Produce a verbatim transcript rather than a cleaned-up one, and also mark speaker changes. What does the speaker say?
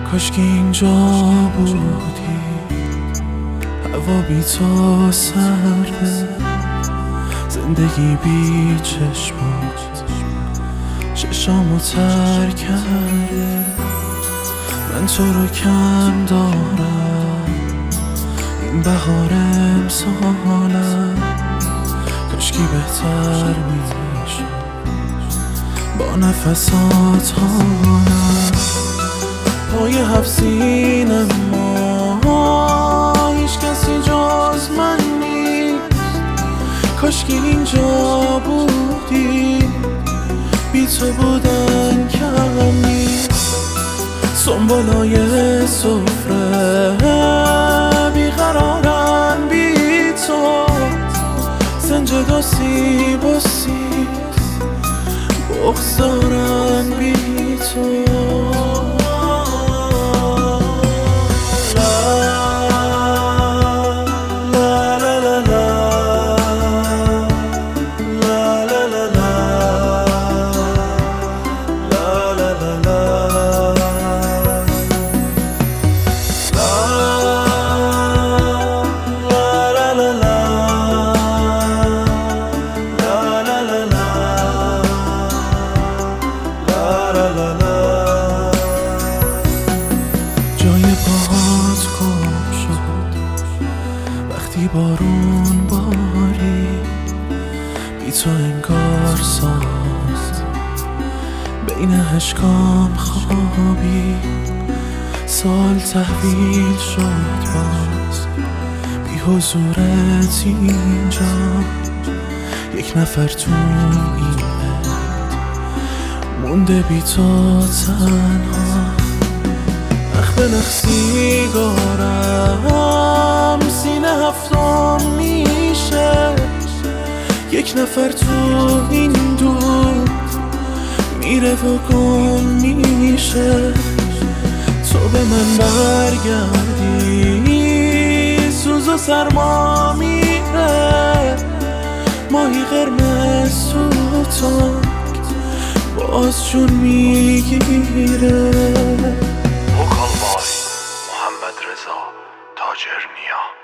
Speaker 1: کاش که اینجا بودی، هوا بی تو سرده، زندگی بی چشمات چشامو تر کرده. من تو رو کم دارم، این بهار امسالم کاشکی بهتر میشه با نفسات حالم. پای هفت سینه ما هیچ کسی جز من نیست، کاشکی اینجا بودی، بی تو بودن کم نیست. سنبولای سفره بیقرارن بی تو، سنجد و سیب و سیب بغض دارن بی تو. جای پاهات گم شد وقتی بارون باری، بی تو انگار ساز بین اشکام خوابی. سال تحویل شد باز بی حضورت اینجا، یک نفر تو این بند مونده بی تو تنها. نخ به نخ سیگارم سینه هفتم میشه، یک نفر تو این دود میره و گم میشه. تو به من برگردی سوز و سرما میره، ماهی قرمز تو تانک باز جون میگیره.
Speaker 2: وکال بای محمد رضا تاجر نیا.